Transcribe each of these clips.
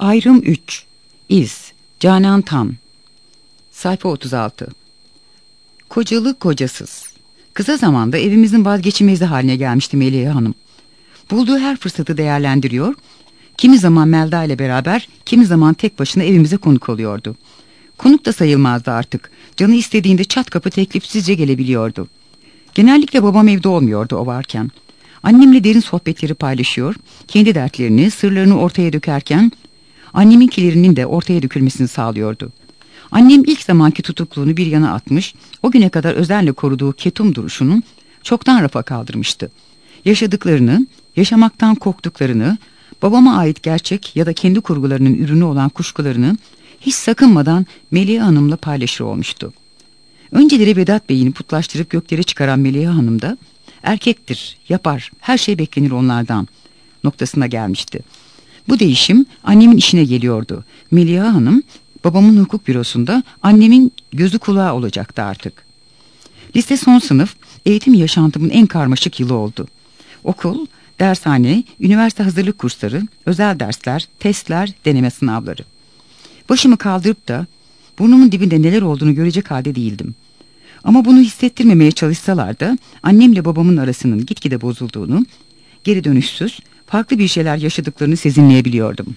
Ayrım 3. İz. Canan Tan. Sayfa 36. Kocalı kocasız. Kısa zamanda evimizin vazgeçilmezi haline gelmişti Melihe Hanım. Bulduğu her fırsatı değerlendiriyor, kimi zaman Melda ile beraber, kimi zaman tek başına evimize konuk oluyordu. Konuk da sayılmazdı artık. Canı istediğinde çat kapı teklifsizce gelebiliyordu. Genellikle babam evde olmuyordu o varken. Annemle derin sohbetleri paylaşıyor, kendi dertlerini, sırlarını ortaya dökerken anneminkilerinin de ortaya dökülmesini sağlıyordu. Annem ilk zamanki tutukluğunu bir yana atmış, o güne kadar özenle koruduğu ketum duruşunu çoktan rafa kaldırmıştı. Yaşadıklarını, yaşamaktan korktuklarını, babama ait gerçek ya da kendi kurgularının ürünü olan kuşkularını hiç sakınmadan Melihe Hanım'la paylaşır olmuştu. Önceleri Vedat Bey'ini putlaştırıp göklere çıkaran Melihe Hanım da erkektir, yapar, her şey beklenir onlardan noktasına gelmişti. Bu değişim annemin işine geliyordu. Melihe Hanım babamın hukuk bürosunda, annemin gözü kulağı olacaktı artık. Lise son sınıf, eğitim yaşantımın en karmaşık yılı oldu. Okul, dershane, üniversite hazırlık kursları, özel dersler, testler, deneme sınavları. Başımı kaldırıp da burnumun dibinde neler olduğunu görecek halde değildim. Ama bunu hissettirmemeye çalışsalar da annemle babamın arasının gitgide bozulduğunu, geri dönüşsüz, farklı bir şeyler yaşadıklarını sezinleyebiliyordum.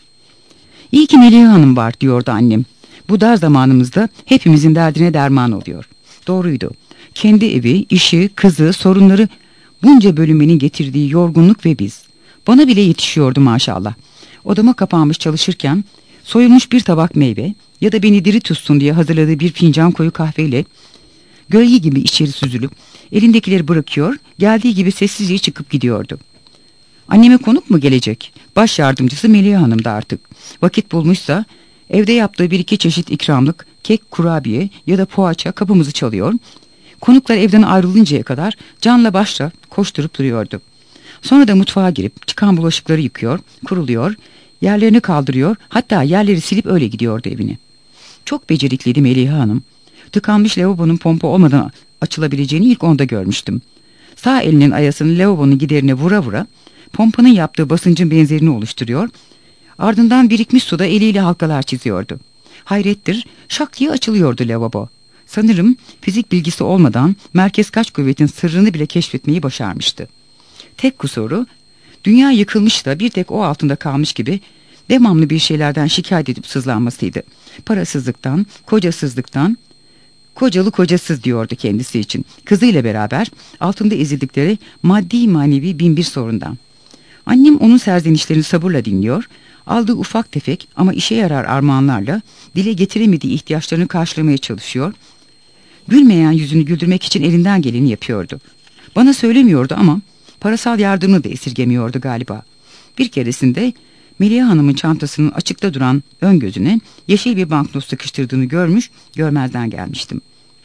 İyi ki Melihe Hanım var diyordu annem. Bu dar zamanımızda hepimizin derdine derman oluyor. Doğruydu. Kendi evi, işi, kızı, sorunları, bunca bölünmenin getirdiği yorgunluk ve biz. Bana bile yetişiyordu maşallah. Odama kapanmış çalışırken soyulmuş bir tabak meyve ya da beni diri tutsun diye hazırladığı bir fincan koyu kahveyle gölge gibi içeri süzülüp elindekileri bırakıyor, geldiği gibi sessizce çıkıp gidiyordu. Anneme konuk mu gelecek? Baş yardımcısı Melihe Hanım da artık. Vakit bulmuşsa evde yaptığı bir iki çeşit ikramlık, kek, kurabiye ya da poğaça kapımızı çalıyor. Konuklar evden ayrılıncaya kadar canla başla koşturup duruyordu. Sonra da mutfağa girip çıkan bulaşıkları yıkıyor, kuruluyor, yerlerini kaldırıyor, hatta yerleri silip öyle gidiyordu evine. Çok becerikliydi Melihe Hanım. Tıkanmış lavabonun pompa olmadan açılabileceğini ilk onda görmüştüm. Sağ elinin ayasını lavabonun giderine vura vura pompanın yaptığı basıncın benzerini oluşturuyor, ardından birikmiş suda eliyle halkalar çiziyordu. Hayrettir, şak diye açılıyordu lavabo. Sanırım fizik bilgisi olmadan merkez kaç kuvvetin sırrını bile keşfetmeyi başarmıştı. Tek kusuru, dünya yıkılmış da bir tek o altında kalmış gibi devamlı bir şeylerden şikayet edip sızlanmasıydı. Parasızlıktan, kocasızlıktan, kocalı kocasız diyordu kendisi için. Kızıyla beraber altında ezildikleri maddi manevi bin bir sorundan. Annem onun serzenişlerini sabırla dinliyor, aldığı ufak tefek ama işe yarar armağanlarla dile getiremediği ihtiyaçlarını karşılamaya çalışıyor. Gülmeyen yüzünü güldürmek için elinden geleni yapıyordu. Bana söylemiyordu ama parasal yardımını da esirgemiyordu galiba. Bir keresinde Melihe Hanım'ın çantasının açıkta duran ön gözüne yeşil bir banknot sıkıştırdığını görmüş, görmezden gelmiştim.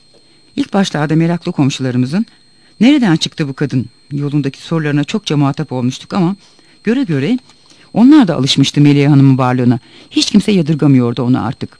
İlk başlarda meraklı komşularımızın "Nereden çıktı bu kadın?" yolundaki sorularına çokça muhatap olmuştuk ama göre göre onlar da alışmıştı Melihe Hanım'ın varlığına. Hiç kimse yadırgamıyordu onu artık.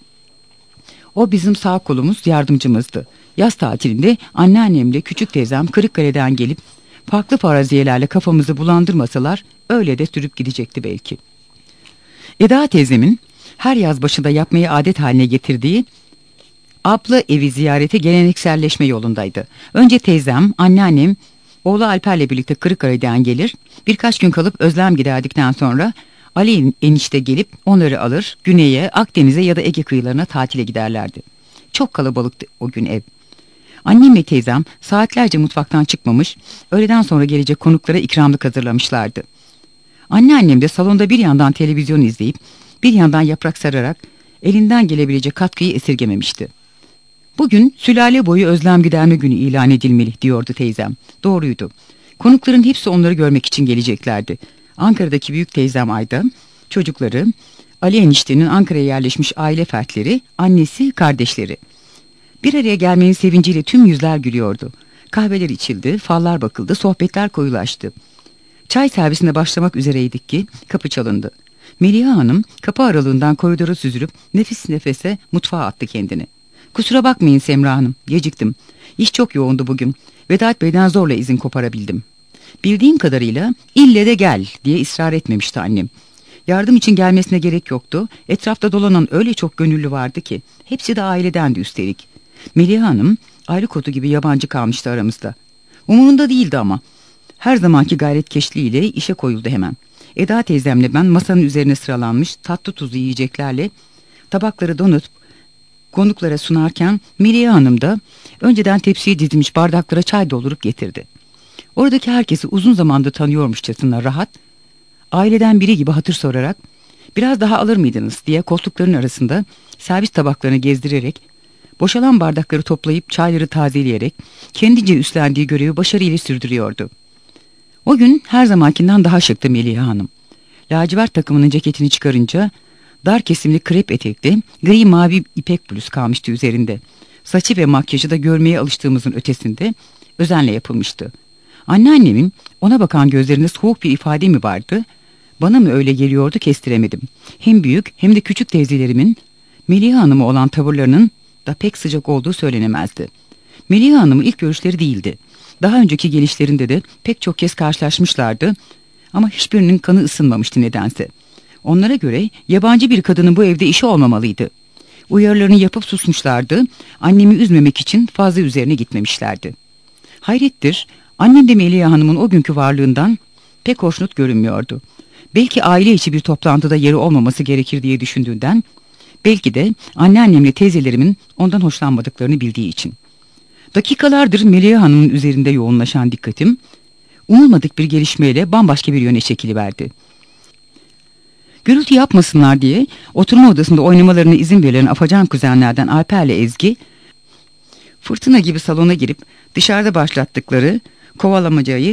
O bizim sağ kolumuz, yardımcımızdı. Yaz tatilinde anneannemle küçük teyzem Kırıkkale'den gelip farklı faraziyelerle kafamızı bulandırmasalar öyle de sürüp gidecekti belki. Eda teyzemin her yaz başında yapmayı adet haline getirdiği abla evi ziyareti gelenekselleşme yolundaydı. Önce teyzem, anneannem, oğlu Alper'le birlikte Kırıkkale'den gelir, birkaç gün kalıp özlem giderdikten sonra Ali enişte gelip onları alır, güneye, Akdeniz'e ya da Ege kıyılarına tatile giderlerdi. Çok kalabalıktı o gün ev. Annem ve teyzem saatlerce mutfaktan çıkmamış, öğleden sonra gelecek konuklara ikramlık hazırlamışlardı. Anneannem de salonda bir yandan televizyon izleyip, bir yandan yaprak sararak elinden gelebilecek katkıyı esirgememişti. "Bugün sülale boyu özlem giderme günü ilan edilmeli," diyordu teyzem. Doğruydu. Konukların hepsi onları görmek için geleceklerdi. Ankara'daki büyük teyzem Ayda, çocukları, Ali eniştenin Ankara'ya yerleşmiş aile fertleri, annesi, kardeşleri. Bir araya gelmenin sevinciyle tüm yüzler gülüyordu. Kahveler içildi, fallar bakıldı, sohbetler koyulaştı. Çay servisine başlamak üzereydik ki kapı çalındı. Melihe Hanım kapı aralığından koridora süzülüp nefis nefese mutfağa attı kendini. "Kusura bakmayın Semra Hanım, geciktim. İş çok yoğundu bugün. Vedat Bey'den zorla izin koparabildim." Bildiğim kadarıyla ille de gel diye ısrar etmemişti annem. Yardım için gelmesine gerek yoktu. Etrafta dolanan öyle çok gönüllü vardı ki. Hepsi de ailedendi üstelik. Meliha Hanım ayrı kotu gibi yabancı kalmıştı aramızda. Umurunda değildi ama. Her zamanki gayretkeşliğiyle işe koyuldu hemen. Eda teyzemle ben masanın üzerine sıralanmış tatlı tuzlu yiyeceklerle tabakları donatıp konuklara sunarken Meliha Hanım da önceden tepsiye dizilmiş bardaklara çay doldurup getirdi. Oradaki herkesi uzun zamandır tanıyormuşçasına rahat, aileden biri gibi hatır sorarak "Biraz daha alır mıydınız?" diye koltukların arasında servis tabaklarını gezdirerek, boşalan bardakları toplayıp çayları tazeleyerek kendince üstlendiği görevi başarıyla sürdürüyordu. O gün her zamankinden daha şıktı Meliha Hanım. Lacivert takımının ceketini çıkarınca dar kesimli krep etekli gri mavi ipek bluz kalmıştı üzerinde. Saçı ve makyajı da görmeye alıştığımızın ötesinde özenle yapılmıştı. Anneannemin ona bakan gözlerinde soğuk bir ifade mi vardı? Bana mı öyle geliyordu kestiremedim. Hem büyük hem de küçük teyzelerimin Meliha Hanım'a olan tavırlarının da pek sıcak olduğu söylenemezdi. Meliha Hanım'ın ilk görüşleri değildi. Daha önceki gelişlerinde de pek çok kez karşılaşmışlardı ama hiçbirinin kanı ısınmamıştı nedense. Onlara göre yabancı bir kadının bu evde işi olmamalıydı. Uyarılarını yapıp susmuşlardı, annemi üzmemek için fazla üzerine gitmemişlerdi. Hayrettir, annem de Meliha Hanım'ın o günkü varlığından pek hoşnut görünmüyordu. Belki aile içi bir toplantıda yeri olmaması gerekir diye düşündüğünden, belki de anneannemle teyzelerimin ondan hoşlanmadıklarını bildiği için. Dakikalardır Meliha Hanım'ın üzerinde yoğunlaşan dikkatim, umulmadık bir gelişmeyle bambaşka bir yöne çekiliverdi. Gürültü yapmasınlar diye oturma odasında oynamalarına izin verilen afacan kuzenlerden Alper'le Ezgi, fırtına gibi salona girip dışarıda başlattıkları kovalamacayı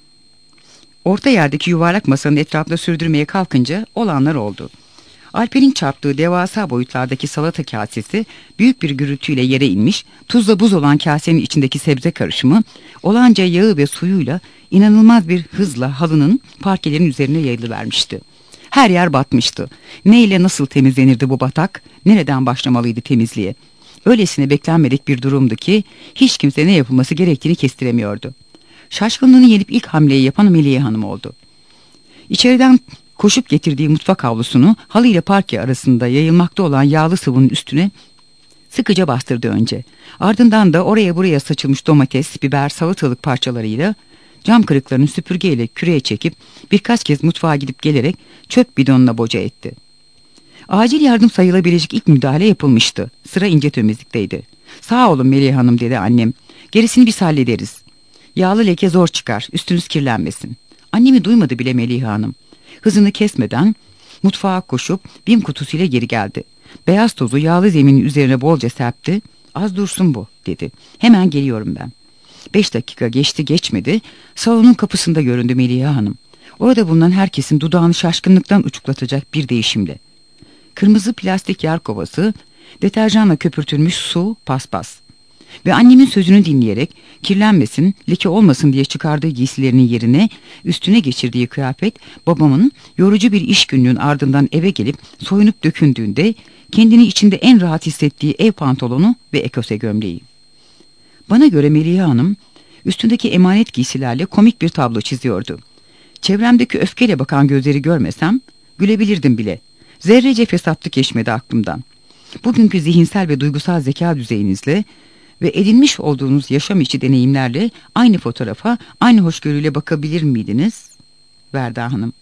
orta yerdeki yuvarlak masanın etrafında sürdürmeye kalkınca olanlar oldu. Alper'in çarptığı devasa boyutlardaki salata kasesi büyük bir gürültüyle yere inmiş, tuzla buz olan kasenin içindeki sebze karışımı olanca yağı ve suyuyla inanılmaz bir hızla halının parkelerin üzerine yayılıvermişti. Her yer batmıştı. Ne ile nasıl temizlenirdi bu batak? Nereden başlamalıydı temizliğe? Öylesine beklenmedik bir durumdu ki hiç kimse ne yapılması gerektiğini kestiremiyordu. Şaşkınlığını yenip ilk hamleyi yapan Meliha Hanım oldu. İçeriden koşup getirdiği mutfak havlusunu halı ile parke arasında yayılmakta olan yağlı sıvının üstüne sıkıca bastırdı önce. Ardından da oraya buraya saçılmış domates, biber, salatalık parçalarıyla cam kırıklarını süpürgeyle küreye çekip birkaç kez mutfağa gidip gelerek çöp bidonuna boca etti. Acil yardım sayılabilecek ilk müdahale yapılmıştı. Sıra ince temizlikteydi. "Sağ olun Meliha Hanım," dedi annem. "Gerisini biz hallederiz. Yağlı leke zor çıkar, üstünüz kirlenmesin." Annemi duymadı bile Meliha Hanım. Hızını kesmeden mutfağa koşup bim kutusuyla geri geldi. Beyaz tozu yağlı zeminin üzerine bolca serpti. "Az dursun bu," dedi. "Hemen geliyorum ben." 5 dakika geçti geçmedi, salonun kapısında göründü Meliha Hanım. Orada bulunan herkesin dudağını şaşkınlıktan uçuklatacak bir değişimle. Kırmızı plastik yer kovası, deterjanla köpürtülmüş su, paspas. Ve annemin sözünü dinleyerek kirlenmesin, leke olmasın diye çıkardığı giysilerinin yerine üstüne geçirdiği kıyafet, babamın yorucu bir iş gününün ardından eve gelip soyunup dökündüğünde kendini içinde en rahat hissettiği ev pantolonu ve ekose gömleği. Bana göre Meliha Hanım üstündeki emanet giysilerle komik bir tablo çiziyordu. Çevremdeki öfkeyle bakan gözleri görmesem gülebilirdim bile. Zerrece fesatlık geçmedi aklımdan. Bugünkü zihinsel ve duygusal zeka düzeyinizle ve edinmiş olduğunuz yaşam içi deneyimlerle aynı fotoğrafa aynı hoşgörüyle bakabilir miydiniz? Verda Hanım.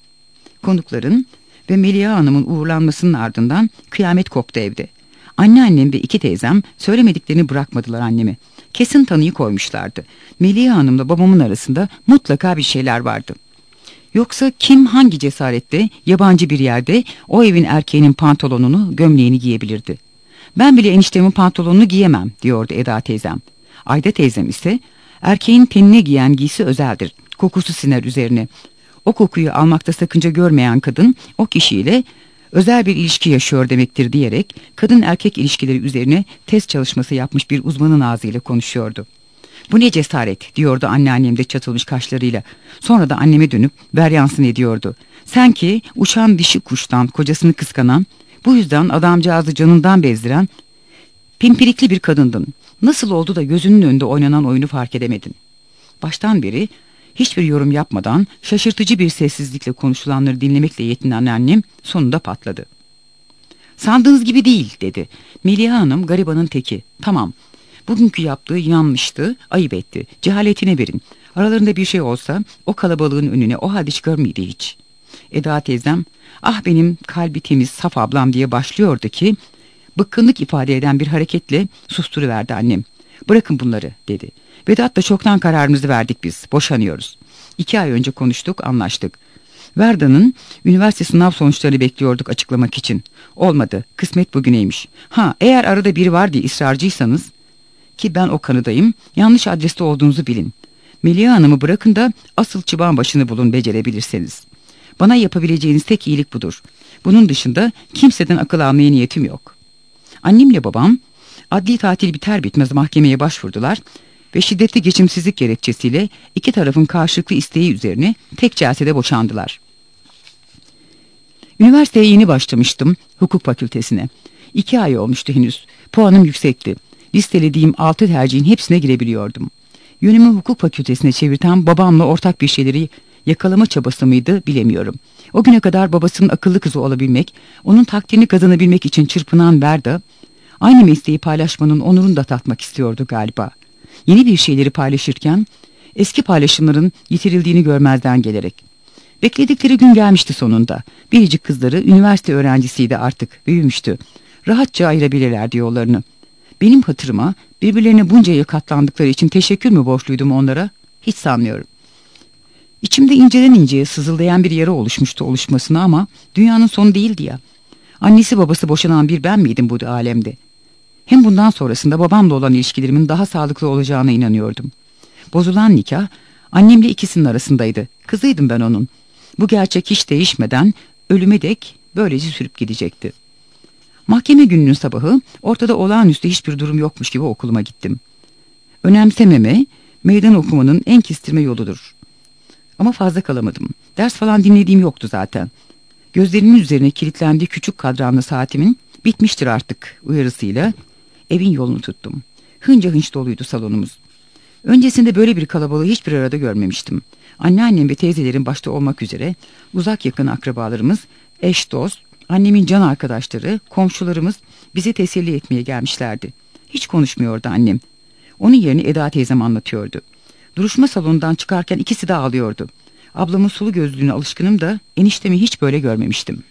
Konukların ve Meliha Hanım'ın uğurlanmasının ardından kıyamet koptu evde. Anneannem ve 2 teyzem söylemediklerini bırakmadılar anneme. Kesin tanıyı koymuşlardı. Meliha Hanım'la babamın arasında mutlaka bir şeyler vardı. Yoksa kim hangi cesaretle yabancı bir yerde o evin erkeğinin pantolonunu, gömleğini giyebilirdi? "Ben bile eniştemin pantolonunu giyemem," diyordu Eda teyzem. Ayda teyzem ise erkeğin tenine giyen giysi özeldir. Kokusu siner üzerine. O kokuyu almakta sakınca görmeyen kadın o kişiyle özel bir ilişki yaşıyor demektir diyerek kadın erkek ilişkileri üzerine test çalışması yapmış bir uzmanın ağzıyla konuşuyordu. "Bu ne cesaret," diyordu anneannem de çatılmış kaşlarıyla. Sonra da anneme dönüp veryansın ediyordu. "Sen ki uçan dişi kuştan kocasını kıskanan, bu yüzden adamcağızı canından bezdiren pimpirikli bir kadındın. Nasıl oldu da gözünün önünde oynanan oyunu fark edemedin? Baştan beri Hiçbir yorum yapmadan şaşırtıcı bir sessizlikle konuşulanları dinlemekle yetinen annem sonunda patladı. "Sandığınız gibi değil," dedi. "Meliha Hanım garibanın teki. Tamam. Bugünkü yaptığı yanlıştı, ayıp etti. Cehaletine verin. Aralarında bir şey olsa o kalabalığın önüne o halde çıkar mıydı hiç?" Eda teyzem, "Ah benim kalbi temiz saf ablam," diye başlıyordu ki bıkkınlık ifade eden bir hareketle susturuverdi annem. "Bırakın bunları," dedi. "Vedat'la çoktan kararımızı verdik biz. Boşanıyoruz. 2 ay önce konuştuk, anlaştık. Verda'nın üniversite sınav sonuçlarını bekliyorduk açıklamak için. Olmadı. Kısmet bugüneymiş. Ha, eğer arada biri var diye ısrarcıysanız, ki ben o kanıdayım, yanlış adreste olduğunuzu bilin. Meliha Hanım'ı bırakın da asıl çıban başını bulun becerebilirseniz. Bana yapabileceğiniz tek iyilik budur. Bunun dışında kimseden akıl almaya niyetim yok." Annemle babam adli tatil biter bitmez mahkemeye başvurdular ve şiddetli geçimsizlik gerekçesiyle iki tarafın karşılıklı isteği üzerine tek celsede boşandılar. Üniversiteye yeni başlamıştım, hukuk fakültesine. 2 ay olmuştu henüz. Puanım yüksekti. Listelediğim 6 tercihin hepsine girebiliyordum. Yönümü hukuk fakültesine çevirten babamla ortak bir şeyleri yakalama çabası mıydı bilemiyorum. O güne kadar babasının akıllı kızı olabilmek, onun takdirini kazanabilmek için çırpınan Verda, aynı mesleği paylaşmanın onurunu da tatmak istiyordu galiba. Yeni bir şeyleri paylaşırken eski paylaşımların yitirildiğini görmezden gelerek. Bekledikleri gün gelmişti sonunda. Biricik kızları üniversite öğrencisiydi artık, büyümüştü. Rahatça ayırabilirlerdi yollarını. Benim hatırıma birbirlerine bunca yıl katlandıkları için teşekkür mü borçluydum onlara? Hiç sanmıyorum. İçimde inceden inceye sızıldayan bir yara oluşmuştu oluşmasına ama dünyanın sonu değildi ya. Annesi babası boşanan bir ben miydim bu alemde? Hem bundan sonrasında babamla olan ilişkilerimin daha sağlıklı olacağına inanıyordum. Bozulan nikah annemle ikisinin arasındaydı. Kızıydım ben onun. Bu gerçek hiç değişmeden ölüme dek böylece sürüp gidecekti. Mahkeme gününün sabahı ortada olağanüstü hiçbir durum yokmuş gibi okuluma gittim. Önemsememe, meydan okumanın en kestirme yoludur. Ama fazla kalamadım. Ders falan dinlediğim yoktu zaten. Gözlerimin üzerine kilitlendiği küçük kadranlı saatimin bitmiştir artık uyarısıyla evin yolunu tuttum. Hınca hınç doluydu salonumuz. Öncesinde böyle bir kalabalığı hiçbir arada görmemiştim. Anneannem ve teyzelerin başta olmak üzere uzak yakın akrabalarımız, eş dost, annemin can arkadaşları, komşularımız bizi teselli etmeye gelmişlerdi. Hiç konuşmuyordu annem. Onun yerini Eda teyzem anlatıyordu. Duruşma salonundan çıkarken ikisi de ağlıyordu. Ablamın sulu gözlüğüne alışkınım da eniştemi hiç böyle görmemiştim.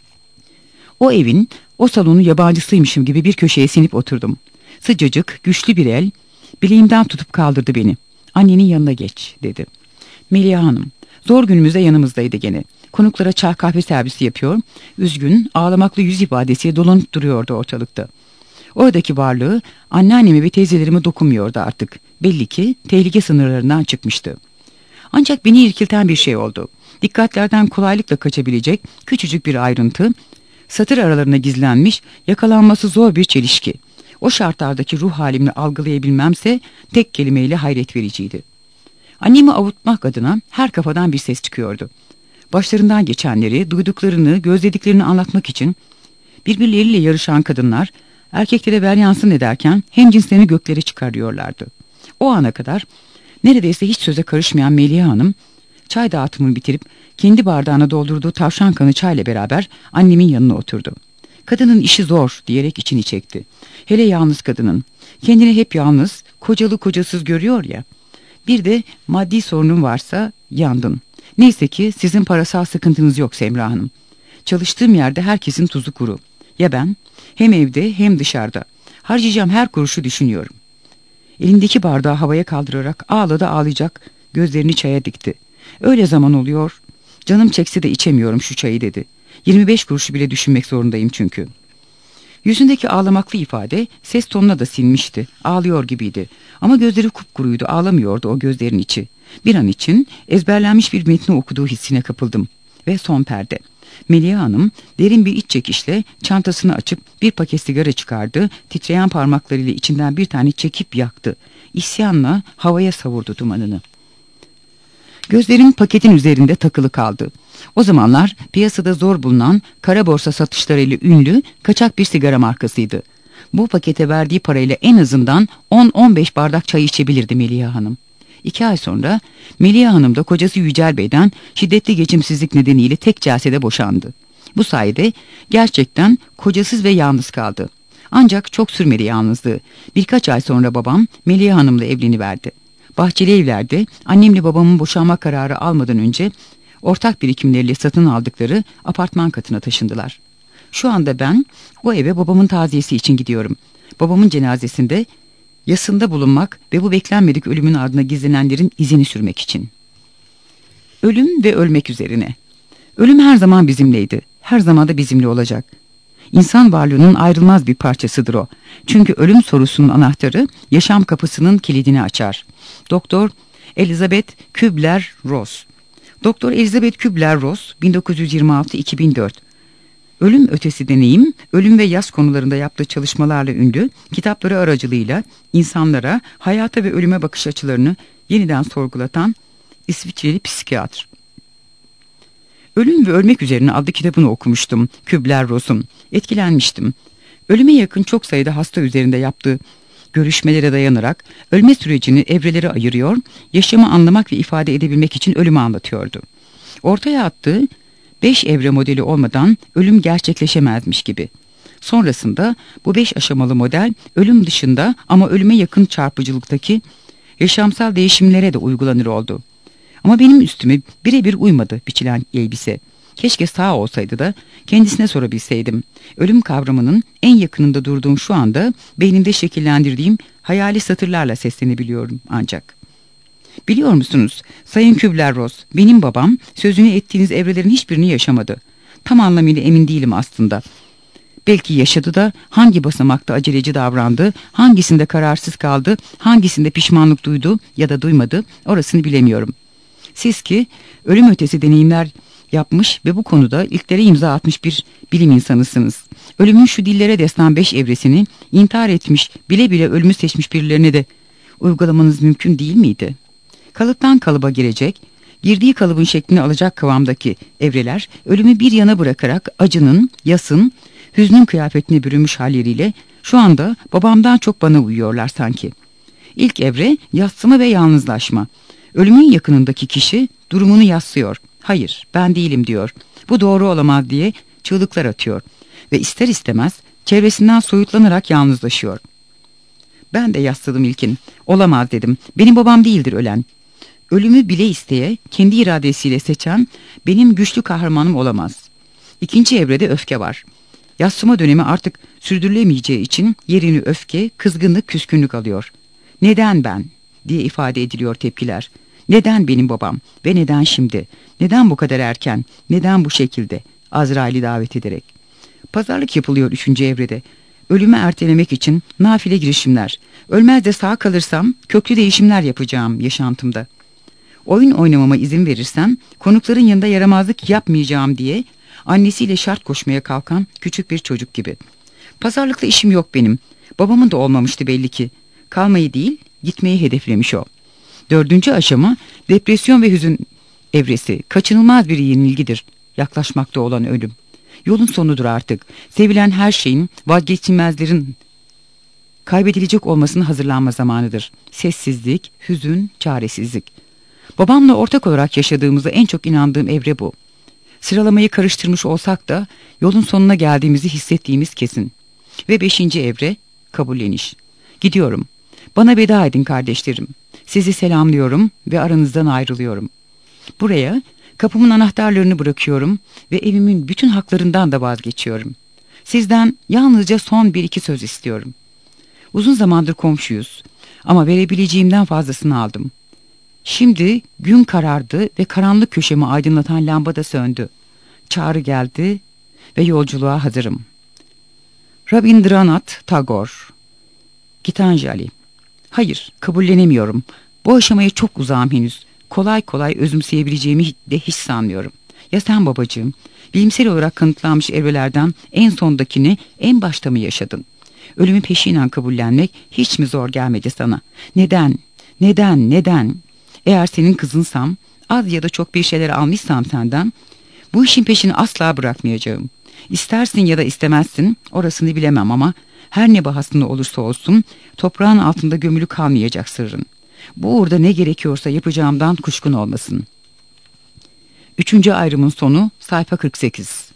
O evin, o salonun yabancısıymışım gibi bir köşeye sinip oturdum. Sıcacık, güçlü bir el bileğimden tutup kaldırdı beni. "Annenin yanına geç," dedi. Meliha Hanım, zor günümüzde yanımızdaydı gene. Konuklara çay kahve servisi yapıyor, üzgün, ağlamaklı yüz ifadesiyle dolanıp duruyordu ortalıkta. Oradaki varlığı anneanneme ve teyzelerime dokunmuyordu artık. Belli ki tehlike sınırlarından çıkmıştı. Ancak beni irkilten bir şey oldu. Dikkatlerden kolaylıkla kaçabilecek küçücük bir ayrıntı, satır aralarına gizlenmiş, yakalanması zor bir çelişki. O şartlardaki ruh halimi algılayabilmemse tek kelimeyle hayret vericiydi. Annemi avutmak adına her kafadan bir ses çıkıyordu. Başlarından geçenleri, duyduklarını, gözlediklerini anlatmak için birbirleriyle yarışan kadınlar erkeklere veryansın ederken hemcinslerini göklere çıkarıyorlardı. O ana kadar neredeyse hiç söze karışmayan Meliha Hanım çay dağıtımını bitirip kendi bardağına doldurduğu tavşan kanı çayla beraber annemin yanına oturdu. "Kadının işi zor," diyerek içini çekti. "Hele yalnız kadının. Kendini hep yalnız, kocalı kocasız görüyor ya. Bir de maddi sorunun varsa yandın. Neyse ki sizin parasal sıkıntınız yok Semra Hanım. Çalıştığım yerde herkesin tuzu kuru. Ya ben? Hem evde hem dışarıda. Harcayacağım her kuruşu düşünüyorum." Elindeki bardağı havaya kaldırarak ağladı ağlayacak, gözlerini çaya dikti. "Öyle zaman oluyor. Canım çekse de içemiyorum şu çayı," dedi. 25 kuruşu bile düşünmek zorundayım çünkü. Yüzündeki ağlamaklı ifade ses tonuna da sinmişti. Ağlıyor gibiydi. Ama gözleri kupkuruydu, ağlamıyordu o gözlerin içi. Bir an için ezberlenmiş bir metni okuduğu hissine kapıldım. Ve son perde. Meliha Hanım derin bir iç çekişle çantasını açıp bir paket sigara çıkardı. Titreyen parmaklarıyla içinden bir tane çekip yaktı. İsyanla havaya savurdu dumanını. Gözlerim paketin üzerinde takılı kaldı. O zamanlar piyasada zor bulunan kara borsa satışlarıyla ünlü kaçak bir sigara markasıydı. Bu pakete verdiği parayla en azından 10-15 bardak çay içebilirdi Meliha Hanım. 2 ay sonra Meliha Hanım da kocası Yücel Bey'den şiddetli geçimsizlik nedeniyle tek celsede boşandı. Bu sayede gerçekten kocasız ve yalnız kaldı. Ancak çok sürmedi yalnızlığı. Birkaç ay sonra babam Meliha Hanım'la evleniverdi. Bahçeli Evler'de annemle babamın boşanma kararı almadan önce ortak birikimleriyle satın aldıkları apartman katına taşındılar. Şu anda ben o eve babamın taziyesi için gidiyorum. Babamın cenazesinde yasında bulunmak ve bu beklenmedik ölümün ardına gizlenenlerin izini sürmek için. Ölüm ve ölmek üzerine. Ölüm her zaman bizimleydi. Her zaman da bizimle olacak. İnsan varlığının ayrılmaz bir parçasıdır o. Çünkü ölüm sorusunun anahtarı yaşam kapısının kilidini açar. Doktor Elizabeth Kübler-Ross. Doktor Elizabeth Kübler-Ross 1926-2004. Ölüm ötesi deneyim, ölüm ve yas konularında yaptığı çalışmalarla ünlü, kitapları aracılığıyla insanlara, hayata ve ölüme bakış açılarını yeniden sorgulatan İsviçreli psikiyatr. Ölüm ve Ölmek Üzerine adlı kitabını okumuştum Kübler-Ross'un. Etkilenmiştim. Ölüme yakın çok sayıda hasta üzerinde yaptığı görüşmelere dayanarak ölme sürecini evrelere ayırıyor, yaşamı anlamak ve ifade edebilmek için ölümü anlatıyordu. Ortaya attığı 5 evre modeli olmadan ölüm gerçekleşemezmiş gibi. Sonrasında bu 5 aşamalı model ölüm dışında ama ölüme yakın çarpıcılıktaki yaşamsal değişimlere de uygulanır oldu. Ama benim üstüme birebir uymadı biçilen elbise. Keşke sağ olsaydı da kendisine sorabilseydim. Ölüm kavramının en yakınında durduğum şu anda beynimde şekillendirdiğim hayali satırlarla seslenebiliyorum ancak. Biliyor musunuz Sayın Kübler-Ross, benim babam sözünü ettiğiniz evrelerin hiçbirini yaşamadı. Tam anlamıyla emin değilim aslında. Belki yaşadı da hangi basamakta aceleci davrandı, hangisinde kararsız kaldı, hangisinde pişmanlık duydu ya da duymadı, orasını bilemiyorum. Siz ki ölüm ötesi deneyimler yapmış ve bu konuda ilklere imza atmış bir bilim insanısınız. Ölümün şu dillere destan 5 evresini intihar etmiş, bile bile ölümü seçmiş birilerine de uygulamanız mümkün değil miydi? Kalıptan kalıba girecek, girdiği kalıbın şeklini alacak kıvamdaki evreler ölümü bir yana bırakarak acının, yasın, hüznün kıyafetine bürünmüş halleriyle şu anda babamdan çok bana uyuyorlar sanki. İlk evre yassıma ve yalnızlaşma. Ölümün yakınındaki kişi durumunu yassıyor. Hayır, ben değilim diyor. Bu doğru olamaz diye çığlıklar atıyor. Ve ister istemez çevresinden soyutlanarak yalnızlaşıyor. Ben de yasladım ilkin. Olamaz dedim. Benim babam değildir ölen. Ölümü bile isteye, kendi iradesiyle seçen benim güçlü kahramanım olamaz. İkinci evrede öfke var. Yassıma dönemi artık sürdürülemeyeceği için yerini öfke, kızgınlık, küskünlük alıyor. Neden ben diye ifade ediliyor tepkiler. Neden benim babam ve neden şimdi? Neden bu kadar erken? Neden bu şekilde? Azrail'i davet ederek. Pazarlık yapılıyor 3. evrede. Ölümü ertelemek için nafile girişimler. Ölmez de sağ kalırsam köklü değişimler yapacağım yaşantımda. Oyun oynamama izin verirsen konukların yanında yaramazlık yapmayacağım diye annesiyle şart koşmaya kalkan küçük bir çocuk gibi. Pazarlıkla işim yok benim. Babamın da olmamıştı belli ki. Kalmayı değil, gitmeyi hedeflemiş o. 4. aşama depresyon ve hüzün evresi. Kaçınılmaz bir yenilgidir yaklaşmakta olan ölüm. Yolun sonudur artık. Sevilen her şeyin, vazgeçilmezlerin kaybedilecek olmasının hazırlanma zamanıdır. Sessizlik, hüzün, çaresizlik. Babamla ortak olarak yaşadığımızda en çok inandığım evre bu. Sıralamayı karıştırmış olsak da yolun sonuna geldiğimizi hissettiğimiz kesin. Ve 5. evre kabulleniş. Gidiyorum. Bana veda edin kardeşlerim. Sizi selamlıyorum ve aranızdan ayrılıyorum. Buraya kapımın anahtarlarını bırakıyorum ve evimin bütün haklarından da vazgeçiyorum. Sizden yalnızca son 1-2 söz istiyorum. Uzun zamandır komşuyuz ama verebileceğimden fazlasını aldım. Şimdi gün karardı ve karanlık köşemi aydınlatan lamba da söndü. Çağrı geldi ve yolculuğa hazırım. Rabindranath Tagore. Gitanjali. Hayır, kabullenemiyorum. Bu aşamaya çok uzağım henüz. Kolay kolay özümseyebileceğimi de hiç sanmıyorum. Ya sen babacığım, bilimsel olarak kanıtlanmış evrelerden en sondakini en başta mı yaşadın? Ölümü peşinen kabullenmek hiç mi zor gelmedi sana? Neden? Neden? Neden? Eğer senin kızınsam, az ya da çok bir şeyler almışsam senden, bu işin peşini asla bırakmayacağım. İstersin ya da istemezsin, orasını bilemem ama her ne bahasında olursa olsun, toprağın altında gömülü kalmayacak sırrın. Bu uğurda ne gerekiyorsa yapacağımdan kuşkun olmasın. 3. ayrımın sonu sayfa 48.